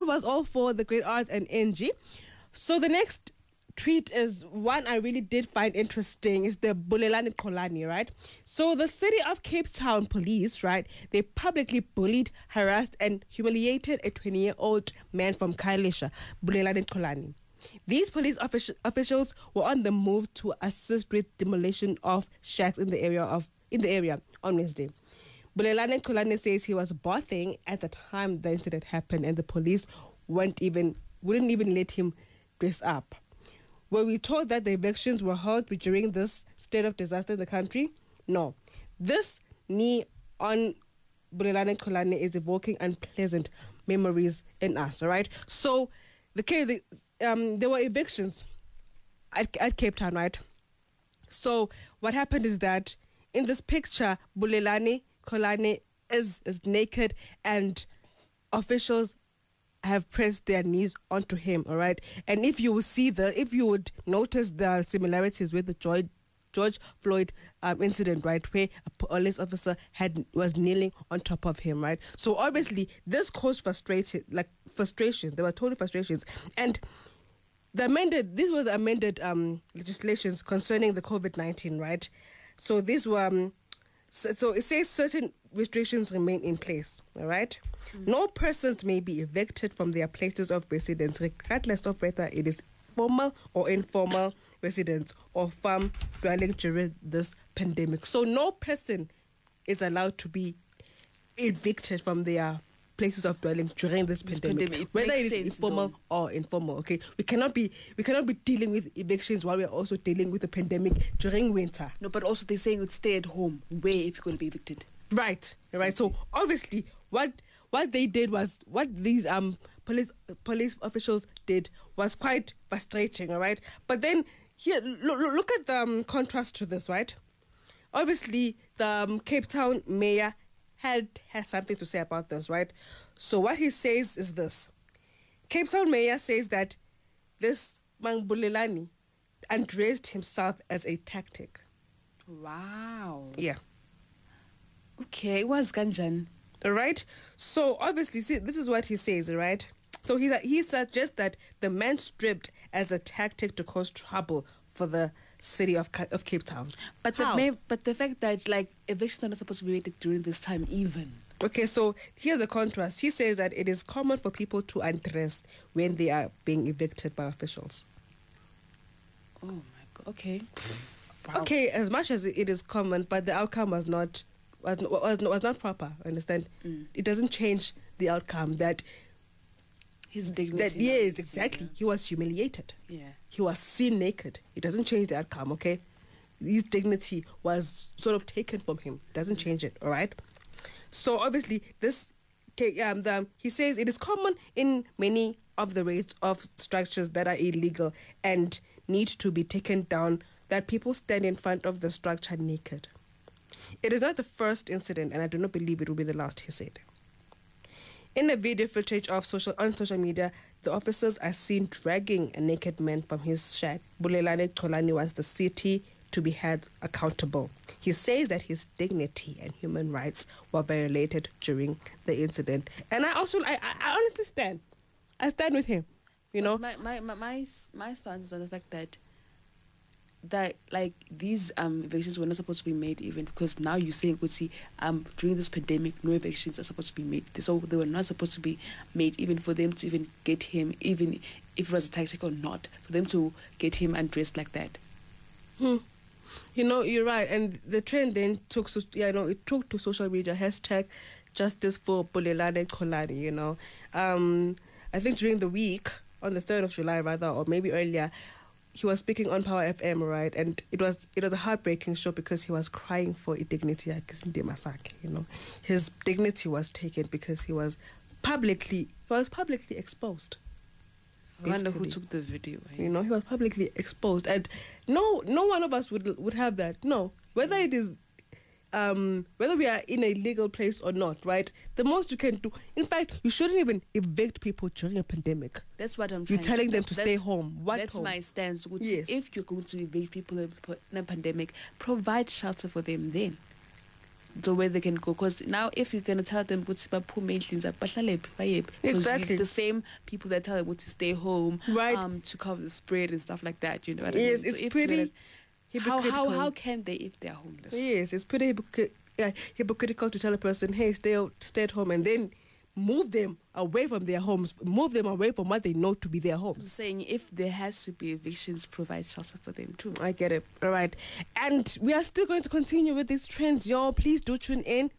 was all for the great arts and NG. So the next tweet is one I really did find interesting. Is the Bulelani Xolani, right? So the city of Cape Town police, right? They publicly bullied, harassed, and humiliated a 20-year-old man from Khayelitsha, Bulelani Xolani. These police officials were on the move to assist with demolition of shacks in the area on Wednesday. Bulelani Xolani says he was bathing at the time the incident happened, and the police wouldn't even let him dress up. Were we told that the evictions were held during this state of disaster in the country? No. This knee on Bulelani Xolani is evoking unpleasant memories in us, all right? So there were evictions at Cape Town, right? So what happened is that in this picture, Bulelani Xolani is naked, and officials have pressed their knees onto him, all right? And if you would notice the similarities with the George Floyd incident, right, where a police officer was kneeling on top of him, right? So obviously this caused frustrations. There were total frustrations, and this was amended legislations concerning the COVID-19, right? So these were so it says certain restrictions remain in place, all right? No persons may be evicted from their places of residence, regardless of whether it is formal or informal residence or farm dwelling during this pandemic. So no person is allowed to be evicted from their places of dwelling during this pandemic, whether it is informal or informal. Okay, we cannot be dealing with evictions while we are also dealing with the pandemic during winter. No, but also they're saying would stay at home where if you're going to be evicted. Right. So obviously, what they did was, what these police officials did was quite frustrating. All right, but then here look at the contrast to this, right? Obviously, the Cape Town mayor has something to say about this, right? So what he says is this: Cape Town mayor says that this Bulelani undressed himself as a tactic. Wow. Yeah. Okay, it was Ganjan. All right. So obviously, see, this is what he says, right? So he suggests that the man stripped as a tactic to cause trouble for the city of Cape Town. But the fact that like evictions are not supposed to be made during this time even. Okay, so here's the contrast. He says that it is common for people to undress when they are being evicted by officials. Oh my God. Okay. Wow. Okay, as much as it is common, but the outcome was not proper. Understand? It doesn't change the outcome that his dignity. Yes, exactly. Yeah. He was humiliated. Yeah. He was seen naked. It doesn't change the outcome, okay? His dignity was sort of taken from him. It doesn't change it, all right? So obviously, he says it is common in many of the rates of structures that are illegal and need to be taken down that people stand in front of the structure naked. It is not the first incident, and I do not believe it will be the last, he said. In a video footage on social media, the officers are seen dragging a naked man from his shack. Bulelani Xolani wants the city to be held accountable. He says that his dignity and human rights were violated during the incident. And I honestly stand. I stand with him. You know? My stance is on the fact that like these evictions were not supposed to be made, even because now you're saying during this pandemic no evictions are supposed to be made, so they were not supposed to be made even for them to even get him, even if it was a tactic or not, for them to get him undressed like that. You know, you're right, and the trend then took to social media, #justice for Bulelani Xolani, you know. I think during the week on the 3rd of July rather, or maybe earlier, he was speaking on Power FM, right? And it was a heartbreaking show because he was crying for dignity. You know, his dignity was taken because he was publicly exposed. I wonder who took the video. You know, he was publicly exposed, and no one of us would have that. No, whether it is whether we are in a legal place or not, right? The most you can do, in fact, you shouldn't even evict people during a pandemic. That's what I'm trying. You're telling them to stay home. That's my stance. Yes. If you're going to evict people in a pandemic, provide shelter for them then. So where they can go, because now if you're gonna tell them because Exactly. it's the same people that tell them to stay home, Right. to cover the spread and stuff like that. You know what Yes, I mean? it's So if pretty you're gonna, hypocritical. how can they if they're homeless? Yes, it's pretty hypocritical to tell a person, hey, stay at home, and then move them away from their homes, move them away from what they know to be their I'm homes. saying if there has to be evictions, provide shelter for them too. I get it. All right. And we are still going to continue with these trends, y'all. Please do tune in.